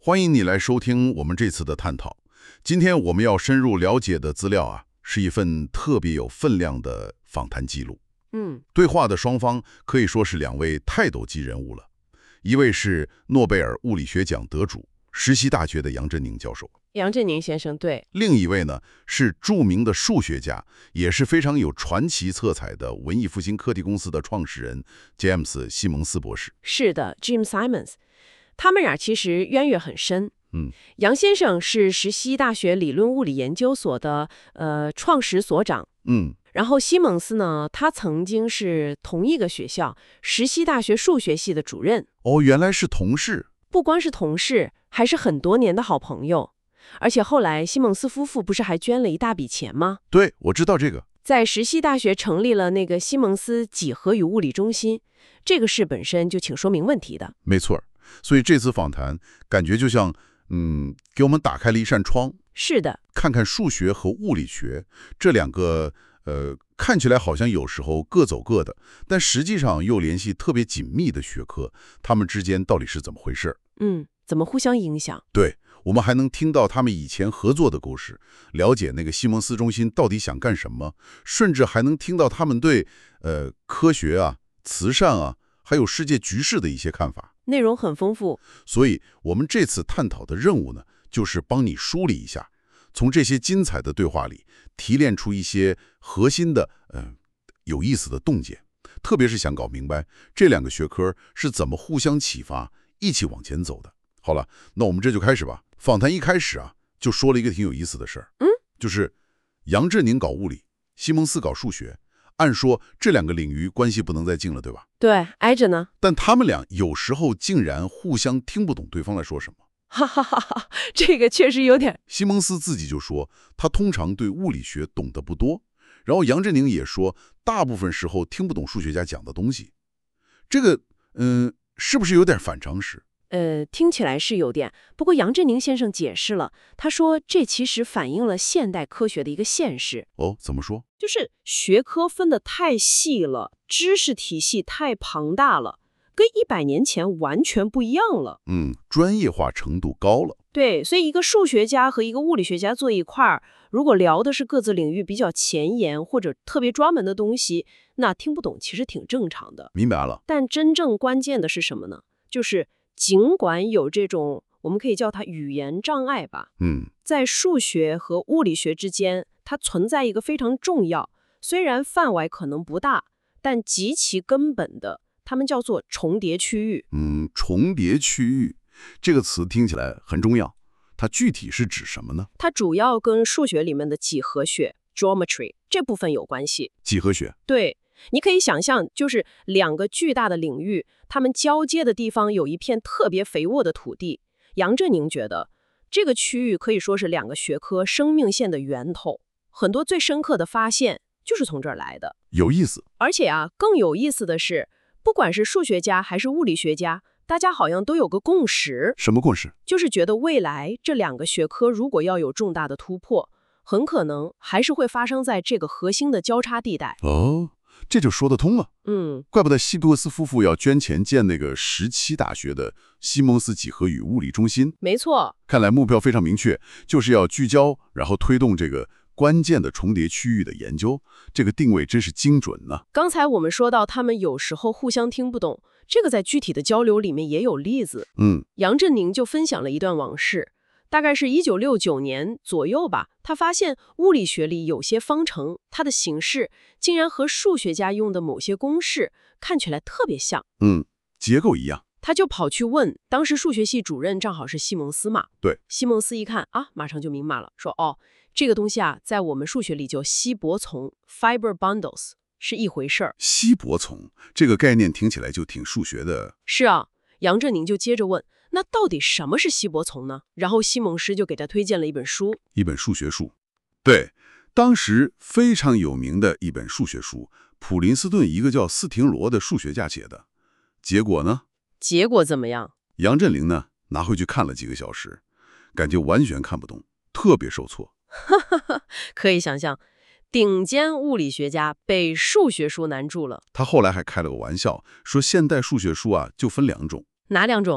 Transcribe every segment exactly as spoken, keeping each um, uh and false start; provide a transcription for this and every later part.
欢迎你来收听我们这次的探讨。今天我们要深入了解的资料啊，是一份特别有分量的访谈记录。 嗯， 对话的双方可以说是两位泰斗级人物了，一位是诺贝尔物理学奖得主，石溪大学的杨振宁教授。 杨振宁先生，对。 另一位呢是著名的数学家，也是非常有传奇色彩的文艺复兴科技公司的创始人詹姆斯·西蒙斯博士。 是的 ，Jim Simons， 他们俩其实渊源很深。 嗯， 杨先生是石溪大学理论物理研究所的呃创始所长。 嗯， 然后西蒙斯呢，他曾经是同一个学校石溪大学数学系的主任。 哦，原来是同事。 不光是同事，还是很多年的好朋友。而且后来西蒙斯夫妇不是还捐了一大笔钱吗？ 对，我知道这个。 在石溪大学成立了那个西蒙斯几何与物理中心，这个事本身就挺说明问题的。 没错，所以这次访谈感觉就像，嗯，给我们打开了一扇窗。 是的， 看看数学和物理学这两个，呃，看起来好像有时候各走各的，但实际上又联系特别紧密的学科，它们之间到底是怎么回事？ 嗯，怎么互相影响？ 对。我们还能听到他们以前合作的故事，了解那个西蒙斯中心到底想干什么，甚至还能听到他们对呃科学啊、慈善啊，还有世界局势的一些看法。 内容很丰富。 所以我们这次探讨的任务呢，就是帮你梳理一下，从这些精彩的对话里提炼出一些核心的呃有意思的洞见，特别是想搞明白这两个学科是怎么互相启发，一起往前走的。好了，那我们这就开始吧。访谈一开始啊，就说了一个挺有意思的事儿， 嗯， 就是杨振宁搞物理，西蒙斯搞数学，按说这两个领域关系不能再近了，对吧？ 对，挨着呢。 但他们俩有时候竟然互相听不懂对方在说什么。 哈哈哈哈，这个确实有点。 西蒙斯自己就说，他通常对物理学懂得不多，然后杨振宁也说，大部分时候听不懂数学家讲的东西。这个，嗯，是不是有点反常识？ 呃，听起来是有点，不过杨振宁先生解释了，他说这其实反映了现代科学的一个现实。 哦，怎么说？ 就是学科分得太细了，知识体系太庞大了，跟一百年前完全不一样了。 嗯，专业化程度高了。 对，所以一个数学家和一个物理学家坐一块儿，如果聊的是各自领域比较前沿或者特别专门的东西，那听不懂其实挺正常的。 明白了。 但真正关键的是什么呢？就是尽管有这种，我们可以叫它语言障碍吧， 嗯， 在数学和物理学之间，它存在一个非常重要，虽然范围可能不大，但极其根本的，它们叫做重叠区域。 嗯，重叠区域这个词听起来很重要，它具体是指什么呢？ 它主要跟数学里面的几何学 （geometry） 这部分有关系。 几何学。 对。你可以想象，就是两个巨大的领域，它们交接的地方有一片特别肥沃的土地。杨振宁觉得，这个区域可以说是两个学科生命线的源头，很多最深刻的发现就是从这儿来的。 有意思。 而且啊，更有意思的是，不管是数学家还是物理学家，大家好像都有个共识。 什么共识？ 就是觉得未来这两个学科如果要有重大的突破，很可能还是会发生在这个核心的交叉地带。 哦。这就说得通了， 嗯， 怪不得希多斯夫妇要捐钱建那个石溪大学的西蒙斯几何与物理中心。 没错， 看来目标非常明确，就是要聚焦，然后推动这个关键的重叠区域的研究。这个定位真是精准呢。 刚才我们说到，他们有时候互相听不懂，这个在具体的交流里面也有例子。 嗯， 杨振宁就分享了一段往事。大概是一九六九年左右吧，他发现物理学里有些方程，它的形式竟然和数学家用的某些公式看起来特别像。 嗯，结构一样。 他就跑去问，当时数学系主任正好是西蒙斯嘛。 对， 西蒙斯一看啊，马上就明白了，说哦，这个东西啊，在我们数学里叫稀薄丛 （fiber bundles） 是一回事儿。 稀薄丛这个概念听起来就挺数学的。 是啊，杨振宁就接着问。那到底什么是稀薄丛呢？然后西蒙斯就给他推荐了一本书， 一本数学书。对，当时非常有名的一本数学书，普林斯顿一个叫斯廷罗的数学家写的。结果呢？ 结果怎么样？ 杨振宁呢，拿回去看了几个小时，感觉完全看不懂，特别受挫。 可以想象，顶尖物理学家被数学书难住了。 他后来还开了个玩笑，说现代数学书啊，就分两种。 哪两种？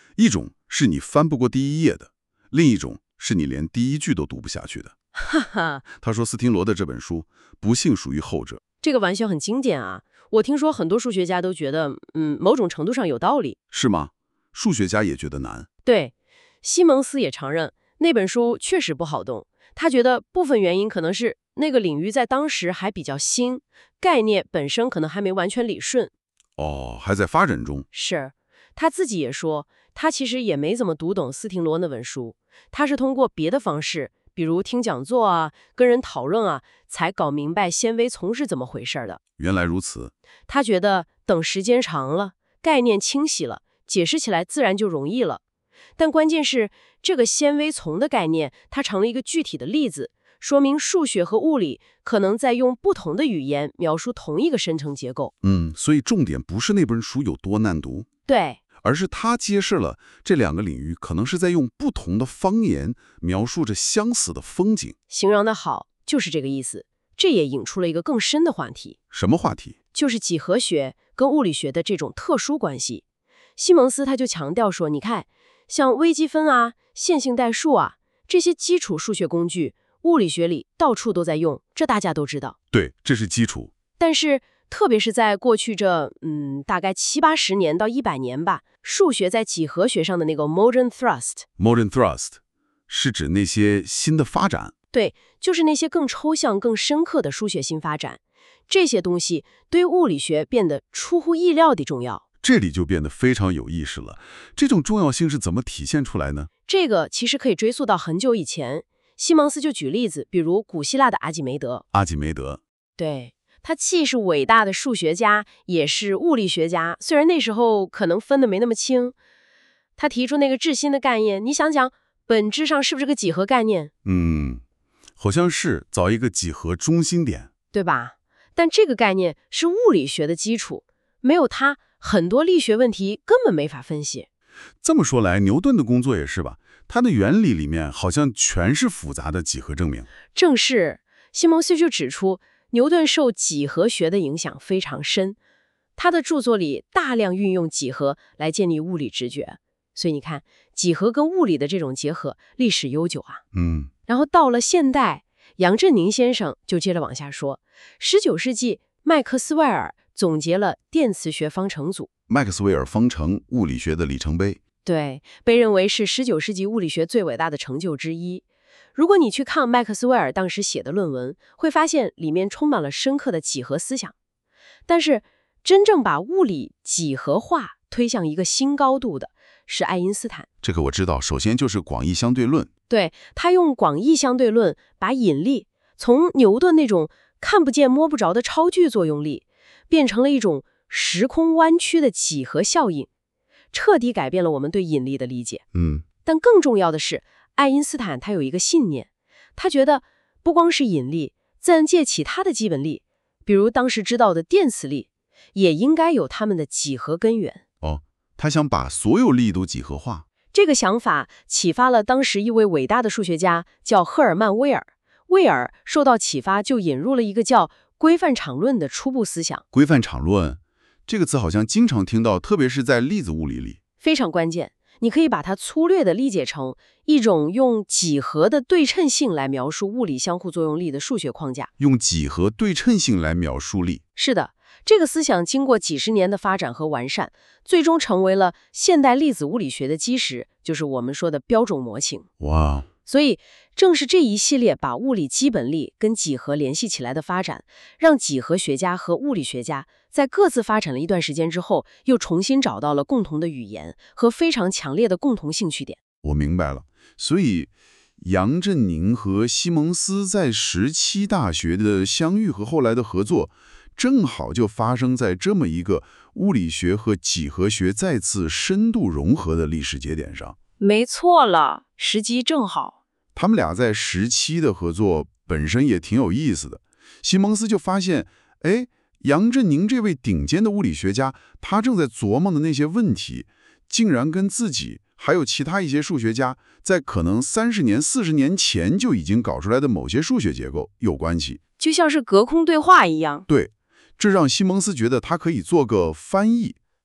一种是你翻不过第一页的，另一种是你连第一句都读不下去的。 哈哈， 他说斯汀罗的这本书不幸属于后者。 这个玩笑很经典啊！我听说很多数学家都觉得，嗯，某种程度上有道理。 是吗？数学家也觉得难。 对，西蒙斯也承认那本书确实不好懂。他觉得部分原因可能是那个领域在当时还比较新，概念本身可能还没完全理顺。 哦，还在发展中。 是，他自己也说，他其实也没怎么读懂斯汀罗那本书，他是通过别的方式，比如听讲座啊、跟人讨论啊，才搞明白纤维丛是怎么回事的。 原来如此。 他觉得等时间长了，概念清晰了，解释起来自然就容易了。但关键是，这个纤维丛的概念，它成了一个具体的例子，说明数学和物理可能在用不同的语言描述同一个生成结构。 嗯，所以重点不是那本书有多难读， 对， 而是它揭示了这两个领域可能是在用不同的方言描述着相似的风景。 形容的好，就是这个意思。这也引出了一个更深的话题， 什么话题？ 就是几何学跟物理学的这种特殊关系。西蒙斯他就强调说，你看，像微积分啊、线性代数啊，这些基础数学工具，物理学里到处都在用，这大家都知道。 对，这是基础。 但是，特别是在过去这，嗯，大概七八十年到一百年吧，数学在几何学上的那个 modern thrust，modern thrust 是指那些新的发展。 对，就是那些更抽象、更深刻的数学新发展，这些东西对于物理学变得出乎意料的重要。 这里就变得非常有意思了。这种重要性是怎么体现出来呢？ 这个其实可以追溯到很久以前。西蒙斯就举例子，比如古希腊的阿基梅德。 阿基梅德， 对，他既是伟大的数学家，也是物理学家，虽然那时候可能分得没那么清。他提出那个质心的概念，你想想，本质上是不是个几何概念？ 嗯，好像是找一个几何中心点， 对吧？但这个概念是物理学的基础，没有它，很多力学问题根本没法分析。 这么说来，牛顿的工作也是吧？它的原理里面好像全是复杂的几何证明。 正是，西蒙斯就指出，牛顿受几何学的影响非常深，他的著作里大量运用几何来建立物理直觉。所以你看，几何跟物理的这种结合历史悠久啊。 嗯。 然后到了现代，杨振宁先生就接着往下说，十九世纪麦克斯韦尔总结了电磁学方程组， 麦克斯韦尔方程物理学的里程碑。 对，被认为是十九世纪物理学最伟大的成就之一。如果你去看麦克斯韦尔当时写的论文，会发现里面充满了深刻的几何思想。但是真正把物理几何化推向一个新高度的是爱因斯坦。 这个我知道，首先就是广义相对论。 对，他用广义相对论把引力从牛顿那种看不见摸不着的超距作用力，变成了一种时空弯曲的几何效应，彻底改变了我们对引力的理解。 嗯， 但更重要的是，爱因斯坦他有一个信念，他觉得不光是引力，自然界其他的基本力，比如当时知道的电磁力，也应该有它们的几何根源。 哦，他想把所有力都几何化。 这个想法启发了当时一位伟大的数学家，叫赫尔曼·威尔。威尔受到启发，就引入了一个叫规范场论的初步思想。 规范场论这个词好像经常听到，特别是在粒子物理里。 非常关键，你可以把它粗略地理解成一种用几何的对称性来描述物理相互作用力的数学框架。 用几何对称性来描述力。 是的，这个思想经过几十年的发展和完善，最终成为了现代粒子物理学的基石，就是我们说的标准模型。 哇！ 所以，正是这一系列把物理基本力跟几何联系起来的发展，让几何学家和物理学家在各自发展了一段时间之后，又重新找到了共同的语言和非常强烈的共同兴趣点。 我明白了。所以，杨振宁和西蒙斯在十七大学的相遇和后来的合作，正好就发生在这么一个物理学和几何学再次深度融合的历史节点上。 没错了，时机正好。 他们俩在十七的合作本身也挺有意思的。西蒙斯就发现，哎，杨振宁这位顶尖的物理学家，他正在琢磨的那些问题，竟然跟自己还有其他一些数学家在可能三十年、四十年前就已经搞出来的某些数学结构有关系， 就像是隔空对话一样。 对，这让西蒙斯觉得他可以做个翻译，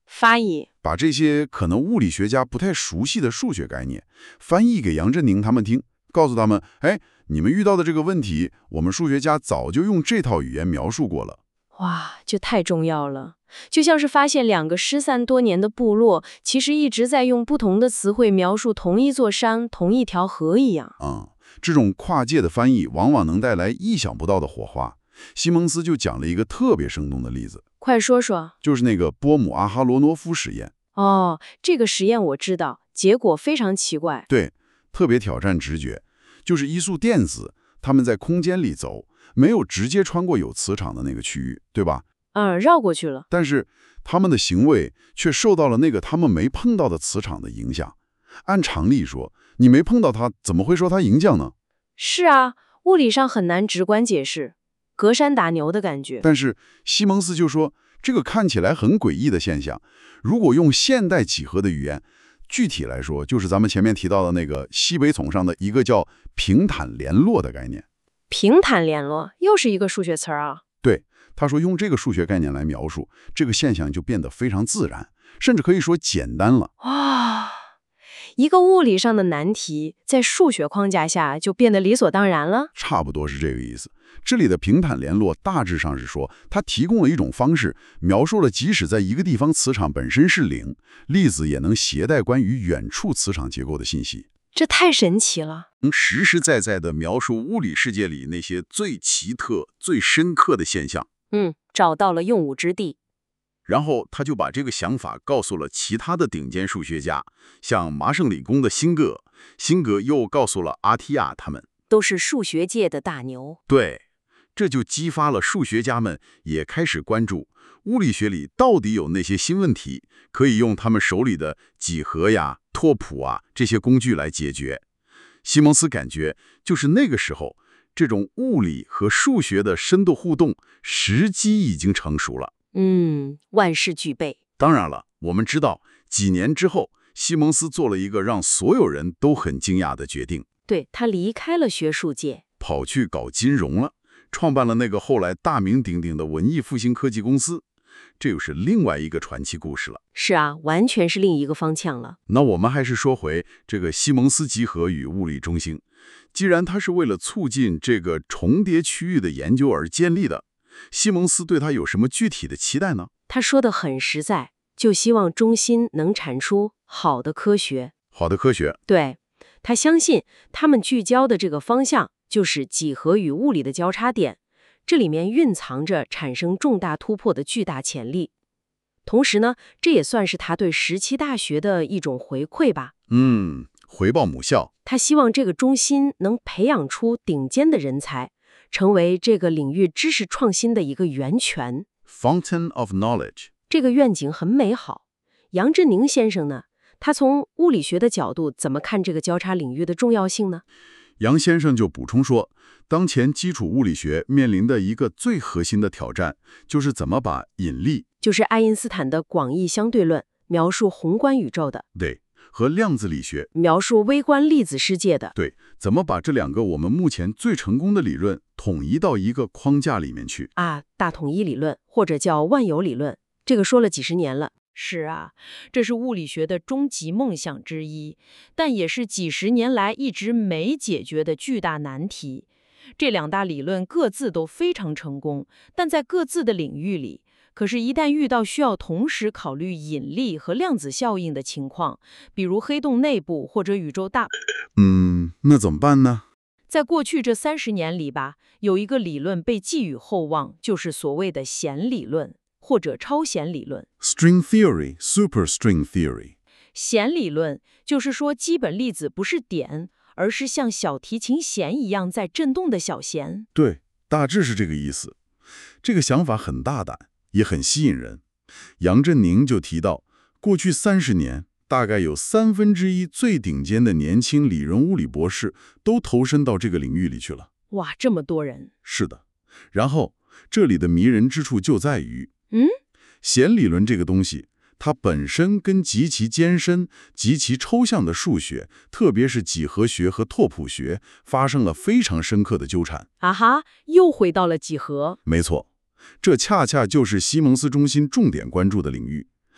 翻译。 把这些可能物理学家不太熟悉的数学概念翻译给杨振宁他们听，告诉他们，哎，你们遇到的这个问题，我们数学家早就用这套语言描述过了。 哇，这太重要了。就像是发现两个失散多年的部落，其实一直在用不同的词汇描述同一座山、同一条河一样。 嗯，这种跨界的翻译往往能带来意想不到的火花。西蒙斯就讲了一个特别生动的例子， 快说说。 就是那个波姆阿哈罗诺夫实验。 哦，这个实验我知道，结果非常奇怪。 对，特别挑战直觉，就是一束电子，它们在空间里走，没有直接穿过有磁场的那个区域，对吧？ 嗯，绕过去了。 但是他们的行为却受到了那个他们没碰到的磁场的影响。按常理说，你没碰到它，怎么会说它影响呢？ 是啊，物理上很难直观解释，隔山打牛的感觉。 但是西蒙斯就说，这个看起来很诡异的现象，如果用现代几何的语言，具体来说，就是咱们前面提到的那个西北丛上的一个叫平坦联络的概念。 平坦联络又是一个数学词儿啊。 对，他说用这个数学概念来描述这个现象，就变得非常自然，甚至可以说简单了。 哇，一个物理上的难题，在数学框架下就变得理所当然了。 差不多是这个意思。这里的平坦联络大致上是说，它提供了一种方式，描述了即使在一个地方磁场本身是零，粒子也能携带关于远处磁场结构的信息。 这太神奇了， 能实实在在地描述物理世界里那些最奇特、最深刻的现象。 嗯，找到了用武之地。 然后他就把这个想法告诉了其他的顶尖数学家，像麻省理工的辛格，辛格又告诉了阿提亚他们， 都是数学界的大牛。 对，这就激发了数学家们也开始关注物理学里到底有那些新问题，可以用他们手里的几何呀、拓扑啊这些工具来解决。西蒙斯感觉，就是那个时候，这种物理和数学的深度互动时机已经成熟了。 嗯，万事俱备。 当然了，我们知道，几年之后，西蒙斯做了一个让所有人都很惊讶的决定。 对，他离开了学术界， 跑去搞金融了，创办了那个后来大名鼎鼎的文艺复兴科技公司。这又是另外一个传奇故事了。 是啊，完全是另一个方向了。 那我们还是说回这个西蒙斯集合与物理中心。既然它是为了促进这个重叠区域的研究而建立的，西蒙斯对它有什么具体的期待呢？ 他说的很实在，就希望中心能产出好的科学。 好的科学。 对，他相信他们聚焦的这个方向就是几何与物理的交叉点，这里面蕴藏着产生重大突破的巨大潜力。同时呢，这也算是他对十七大学的一种回馈吧。 嗯，回报母校。 他希望这个中心能培养出顶尖的人才，成为这个领域知识创新的一个源泉。 Fountain of knowledge。 这个愿景很美好。杨振宁先生呢，他从物理学的角度怎么看这个交叉领域的重要性呢？ 杨先生就补充说，当前基础物理学面临的一个最核心的挑战，就是怎么把引力， 就是爱因斯坦的广义相对论，描述宏观宇宙的， 对，和量子力学， 描述微观粒子世界的， 对，怎么把这两个我们目前最成功的理论统一到一个框架里面去啊，大统一理论，或者叫万有理论，这个说了几十年了。是啊，这是物理学的终极梦想之一，但也是几十年来一直没解决的巨大难题。这两大理论各自都非常成功，但在各自的领域里，可是一旦遇到需要同时考虑引力和量子效应的情况，比如黑洞内部或者宇宙大， 嗯，那怎么办呢？ 在过去这三十年里吧，有一个理论被寄予厚望，就是所谓的弦理论。或者超弦理论 String theory, superstring theory。 弦理论就是说基本粒子不是点，而是像小提琴弦一样在振动的小弦。 对，大致是这个意思。这个想法很大胆，也很吸引人。杨振宁就提到，过去三十年，大概有三分之一最顶尖的年轻理论物理博士都投身到这个领域里去了。 哇，这么多人！ 是的。然后，这里的迷人之处就在于， 嗯， 弦理论这个东西，它本身跟极其艰深、极其抽象的数学，特别是几何学和拓扑学，发生了非常深刻的纠缠。 啊哈，又回到了几何。 没错，这恰恰就是西蒙斯中心重点关注的领域。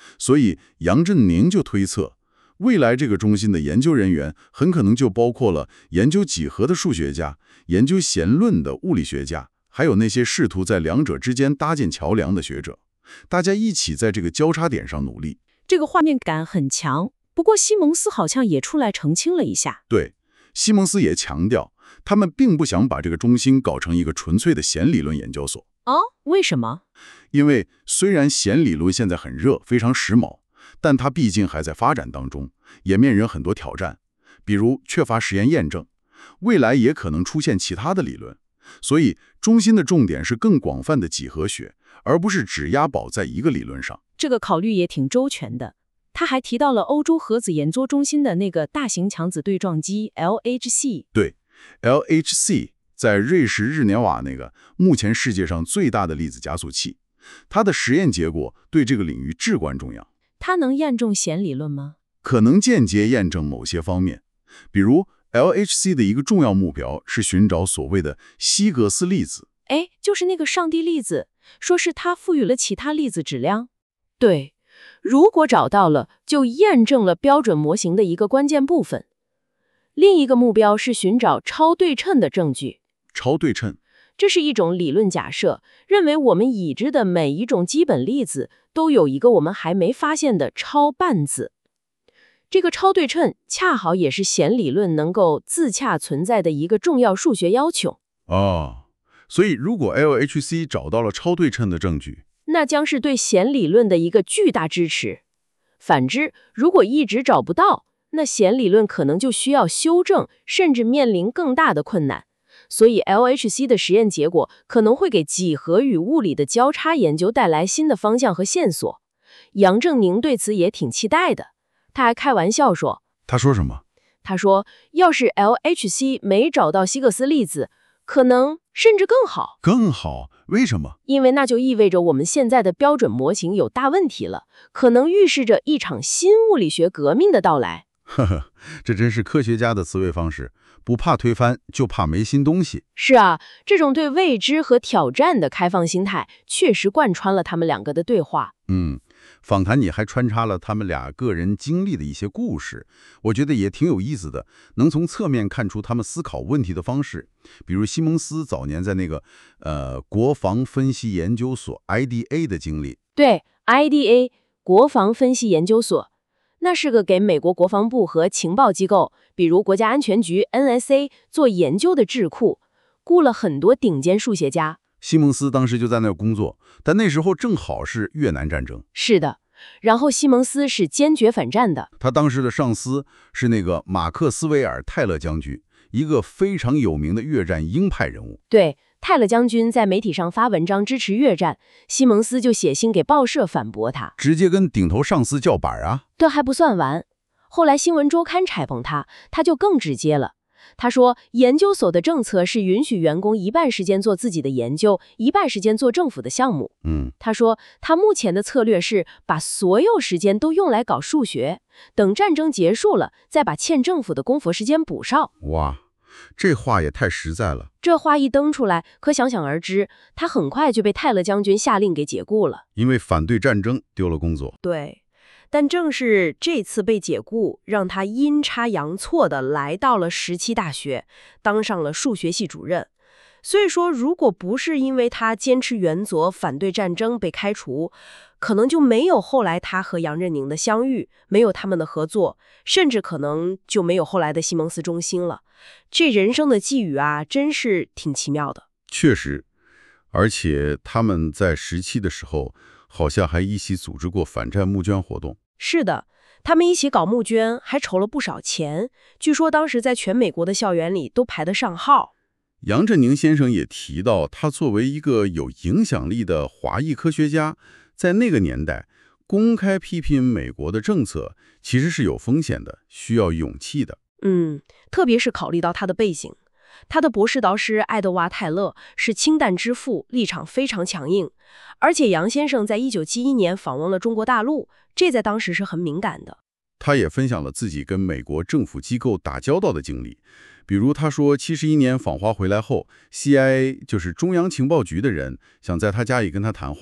所以杨振宁就推测，未来这个中心的研究人员很可能就包括了研究几何的数学家、研究弦论的物理学家，还有那些试图在两者之间搭建桥梁的学者，大家一起在这个交叉点上努力。 这个画面感很强，不过西蒙斯好像也出来澄清了一下。 对，西蒙斯也强调，他们并不想把这个中心搞成一个纯粹的弦理论研究所。 哦，为什么？ 因为虽然弦理论现在很热，非常时髦，但它毕竟还在发展当中，也面临很多挑战，比如缺乏实验验证，未来也可能出现其他的理论。所以中心的重点是更广泛的几何学，而不是只押宝在一个理论上。 这个考虑也挺周全的。他还提到了欧洲核子研究中心的那个大型强子对撞机 L H C。 对 ，L H C 在瑞士日涅瓦那个目前世界上最大的粒子加速器，它的实验结果对这个领域至关重要。 它能验证弦理论吗？ 可能间接验证某些方面，比如 L H C 的一个重要目标是寻找所谓的希格斯粒子。 哎，就是那个上帝粒子，说是它赋予了其他粒子质量。对，如果找到了，就验证了标准模型的一个关键部分。另一个目标是寻找超对称的证据。 超对称， 这是一种理论假设，认为我们已知的每一种基本粒子都有一个我们还没发现的超伴子。这个超对称恰好也是弦理论能够自洽存在的一个重要数学要求。 哦，所以如果 L H C 找到了超对称的证据， 那将是对弦理论的一个巨大支持。反之，如果一直找不到，那弦理论可能就需要修正，甚至面临更大的困难。所以 L H C 的实验结果可能会给几何与物理的交叉研究带来新的方向和线索。杨振宁对此也挺期待的，他还开玩笑说， 他说什么？ 他说，要是 L H C 没找到希格斯粒子，可能甚至更好。 更好？为什么？ 因为那就意味着我们现在的标准模型有大问题了，可能预示着一场新物理学革命的到来。 呵呵，这真是科学家的思维方式，不怕推翻，就怕没新东西。 是啊，这种对未知和挑战的开放心态，确实贯穿了他们两个的对话。 嗯，访谈里还穿插了他们俩个人经历的一些故事，我觉得也挺有意思的，能从侧面看出他们思考问题的方式。比如西蒙斯早年在那个呃国防分析研究所 I D A 的经历。 对 ，I D A 国防分析研究所，那是个给美国国防部和情报机构，比如国家安全局 N S A 做研究的智库，雇了很多顶尖数学家。 西蒙斯当时就在那儿工作，但那时候正好是越南战争。 是的，然后西蒙斯是坚决反战的。 他当时的上司是那个马克斯韦尔·泰勒将军，一个非常有名的越战鹰派人物。 对，泰勒将军在媒体上发文章支持越战，西蒙斯就写信给报社反驳他， 直接跟顶头上司叫板啊。 这还不算完，后来新闻周刊采访他，他就更直接了。他说，研究所的政策是允许员工一半时间做自己的研究，一半时间做政府的项目。 嗯， 他说，他目前的策略是把所有时间都用来搞数学，等战争结束了，再把欠政府的功夫时间补上。 哇，这话也太实在了。 这话一登出来，可想想而知，他很快就被泰勒将军下令给解雇了， 因为反对战争丢了工作。 对。但正是这次被解雇，让他阴差阳错地来到了十七大学，当上了数学系主任。所以说，如果不是因为他坚持原则、反对战争被开除，可能就没有后来他和杨振宁的相遇，没有他们的合作，甚至可能就没有后来的西蒙斯中心了。这人生的际遇啊，真是挺奇妙的。 确实，而且他们在十七的时候，好像还一起组织过反战募捐活动。 是的，他们一起搞募捐，还筹了不少钱。据说当时在全美国的校园里都排得上号。 杨振宁先生也提到，他作为一个有影响力的华裔科学家，在那个年代公开批评美国的政策，其实是有风险的，需要勇气的。 嗯，特别是考虑到他的背景。他的博士导师爱德华·泰勒是氢弹之父，立场非常强硬。而且杨先生在一九七一年访问了中国大陆，这在当时是很敏感的。 他也分享了自己跟美国政府机构打交道的经历，比如他说，七十一年访华回来后 ，C I A 就是中央情报局的人想在他家里跟他谈话，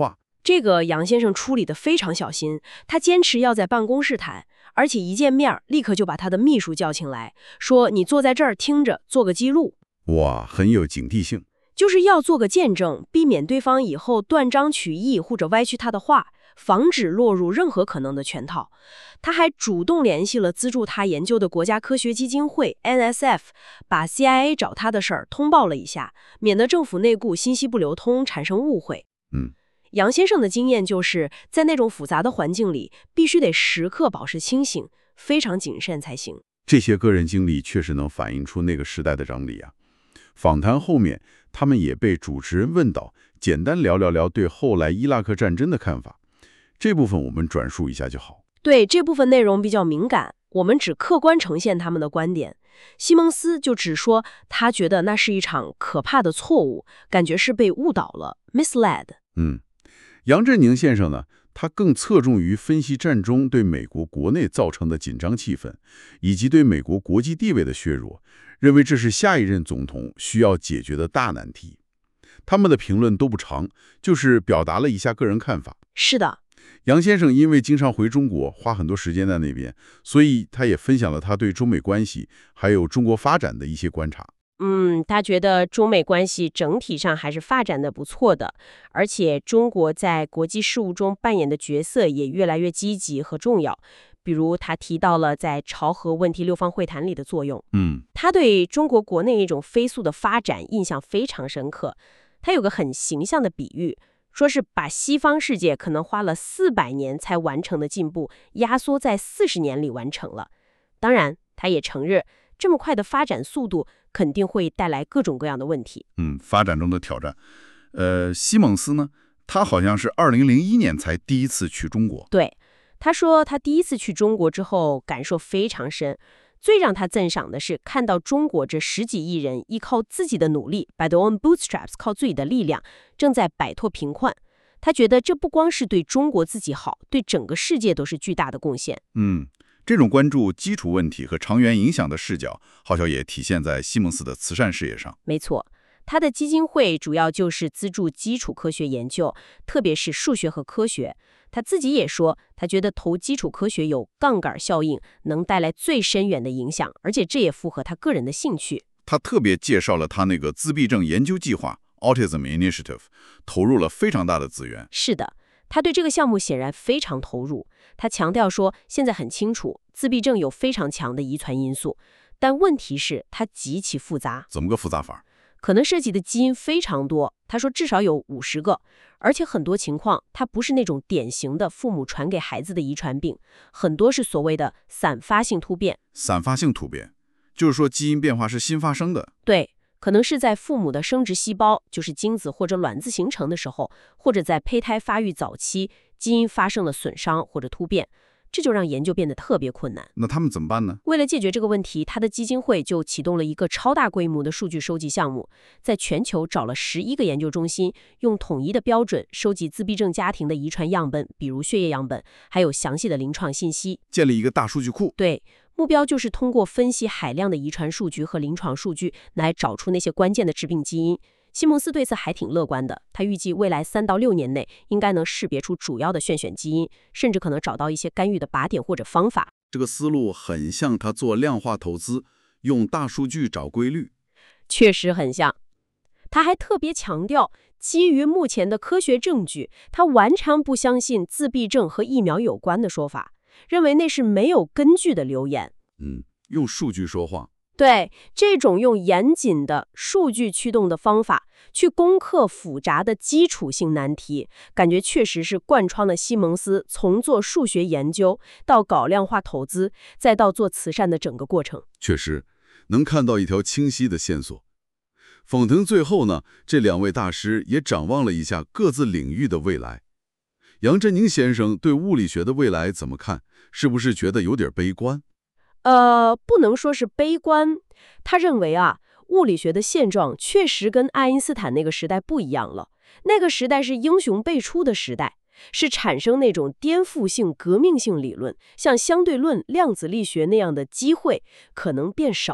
这个杨先生处理得非常小心，他坚持要在办公室谈，而且一见面立刻就把他的秘书叫进来，说你坐在这儿听着，做个记录。 哇，很有警惕性。 就是要做个见证，避免对方以后断章取义或者歪曲他的话，防止落入任何可能的圈套。他还主动联系了资助他研究的国家科学基金会 N S F， 把 C I A 找他的事儿通报了一下，免得政府内部信息不流通，产生误会。 嗯， 杨先生的经验就是在那种复杂的环境里，必须得时刻保持清醒，非常谨慎才行。 这些个人经历确实能反映出那个时代的张力啊。访谈后面，他们也被主持人问到，简单聊聊聊对后来伊拉克战争的看法。这部分我们转述一下就好。 对，这部分内容比较敏感，我们只客观呈现他们的观点。西蒙斯就只说他觉得那是一场可怕的错误，感觉是被误导了 ，misled。 嗯，杨振宁先生呢，他更侧重于分析战中对美国国内造成的紧张气氛，以及对美国国际地位的削弱，认为这是下一任总统需要解决的大难题。他们的评论都不长，就是表达了一下个人看法。 是的。 杨先生因为经常回中国，花很多时间在那边，所以他也分享了他对中美关系还有中国发展的一些观察。 嗯，他觉得中美关系整体上还是发展的不错的，而且中国在国际事务中扮演的角色也越来越积极和重要。比如他提到了在朝核问题六方会谈里的作用。 嗯， 他对中国国内一种飞速的发展印象非常深刻。他有个很形象的比喻，说是把西方世界可能花了四百年才完成的进步，压缩在四十年里完成了。当然，他也承认，这么快的发展速度肯定会带来各种各样的问题。 嗯，发展中的挑战。呃，西蒙斯呢，他好像是二零零一年才第一次去中国。 对，他说他第一次去中国之后感受非常深。最让他赞赏的是看到中国这十几亿人依靠自己的努力 by their own bootstraps 靠自己的力量正在摆脱贫困。他觉得这不光是对中国自己好，对整个世界都是巨大的贡献。 嗯，这种关注基础问题和长远影响的视角，好像也体现在西蒙斯的慈善事业上。 没错，他的基金会主要就是资助基础科学研究，特别是数学和科学。他自己也说，他觉得投基础科学有杠杆效应，能带来最深远的影响，而且这也符合他个人的兴趣。 他特别介绍了他那个自闭症研究计划 Autism Initiative， 投入了非常大的资源。 是的，他对这个项目显然非常投入。他强调说，现在很清楚，自闭症有非常强的遗传因素，但问题是它极其复杂。 怎么个复杂法？ 可能涉及的基因非常多，他说至少有五十个，而且很多情况它不是那种典型的父母传给孩子的遗传病，很多是所谓的散发性突变。 散发性突变，就是说基因变化是新发生的。 对，可能是在父母的生殖细胞，就是精子或者卵子形成的时候，或者在胚胎发育早期，基因发生了损伤或者突变。这就让研究变得特别困难。 那他们怎么办呢？ 为了解决这个问题，他的基金会就启动了一个超大规模的数据收集项目，在全球找了十一个研究中心，用统一的标准收集自闭症家庭的遗传样本，比如血液样本，还有详细的临床信息， 建立一个大数据库。 对，目标就是通过分析海量的遗传数据和临床数据，来找出那些关键的致病基因。西蒙斯对此还挺乐观的，他预计未来三到六年内应该能识别出主要的炫选基因，甚至可能找到一些干预的靶点或者方法。 这个思路很像他做量化投资，用大数据找规律。 确实很像。他还特别强调，基于目前的科学证据，他完全不相信自闭症和疫苗有关的说法，认为那是没有根据的流言。 嗯，用数据说话。 对，这种用严谨的数据驱动的方法去攻克复杂的基础性难题，感觉确实是贯穿了西蒙斯从做数学研究到搞量化投资，再到做慈善的整个过程。 确实，能看到一条清晰的线索。访谈最后呢，这两位大师也展望了一下各自领域的未来。杨振宁先生对物理学的未来怎么看？是不是觉得有点悲观？ 呃，不能说是悲观。他认为啊，物理学的现状确实跟爱因斯坦那个时代不一样了。那个时代是英雄辈出的时代，是产生那种颠覆性、革命性理论，像相对论、量子力学那样的机会可能变少了。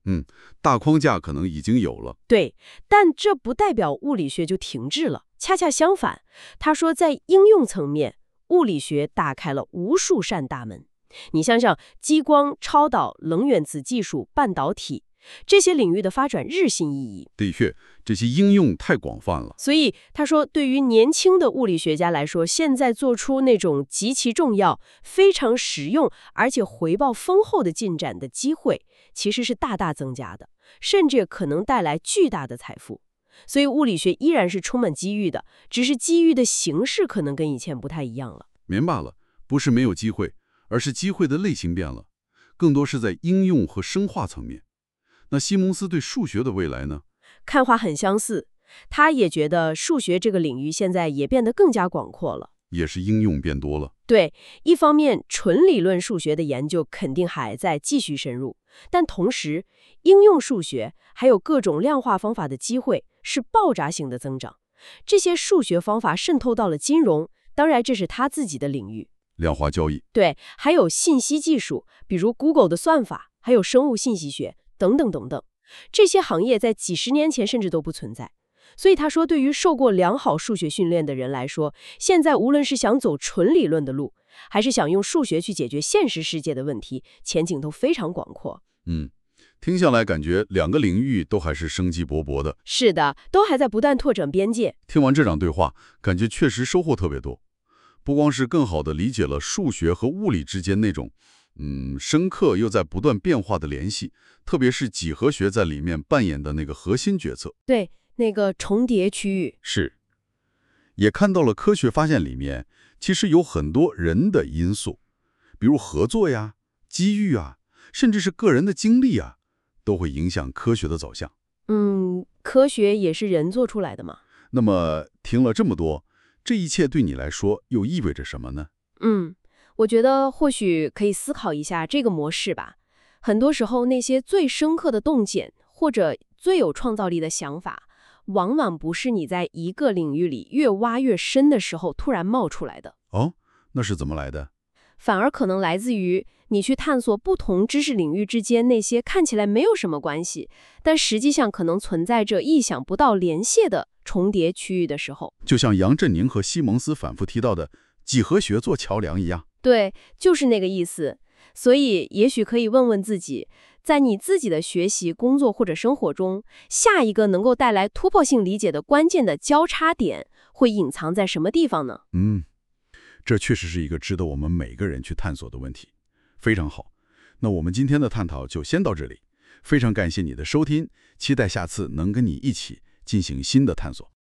嗯，大框架可能已经有了。 对，但这不代表物理学就停滞了，恰恰相反，他说在应用层面，物理学打开了无数扇大门。你想想，激光、超导、冷远子技术、半导体这些领域的发展日新月异。 的确，这些应用太广泛了。 所以他说，对于年轻的物理学家来说，现在做出那种极其重要、非常实用，而且回报丰厚的进展的机会，其实是大大增加的，甚至可能带来巨大的财富。所以物理学依然是充满机遇的，只是机遇的形式可能跟以前不太一样了。 明白了，不是没有机会，而是机会的类型变了，更多是在应用和深化层面。那西蒙斯对数学的未来呢？ 看法很相似，他也觉得数学这个领域现在也变得更加广阔了， 也是应用变多了。 对，一方面纯理论数学的研究肯定还在继续深入，但同时应用数学还有各种量化方法的机会是爆炸性的增长。这些数学方法渗透到了金融，当然这是他自己的领域。 量化交易， 对，还有信息技术，比如 Google 的算法，还有生物信息学等等等等。这些行业在几十年前甚至都不存在。所以他说，对于受过良好数学训练的人来说，现在无论是想走纯理论的路，还是想用数学去解决现实世界的问题，前景都非常广阔。 嗯，听下来感觉两个领域都还是生机勃勃的。 是的，都还在不断拓展边界。 听完这场对话，感觉确实收获特别多。不光是更好地理解了数学和物理之间那种嗯，深刻又在不断变化的联系，特别是几何学在里面扮演的那个核心角色。 对，那个重叠区域。 是，也看到了科学发现里面其实有很多人的因素，比如合作呀、机遇啊，甚至是个人的经历啊，都会影响科学的走向。 嗯，科学也是人做出来的嘛。 那么听了这么多，这一切对你来说又意味着什么呢？ 嗯。我觉得或许可以思考一下这个模式吧。很多时候，那些最深刻的洞见或者最有创造力的想法，往往不是你在一个领域里越挖越深的时候突然冒出来的。 哦，那是怎么来的？ 反而可能来自于你去探索不同知识领域之间那些看起来没有什么关系，但实际上可能存在着意想不到联系的重叠区域的时候。 就像杨振宁和西蒙斯反复提到的几何学做桥梁一样。 对，就是那个意思。所以也许可以问问自己，在你自己的学习、工作或者生活中，下一个能够带来突破性理解的关键的交叉点会隐藏在什么地方呢？ 嗯，这确实是一个值得我们每个人去探索的问题。非常好，那我们今天的探讨就先到这里。非常感谢你的收听，期待下次能跟你一起进行新的探索。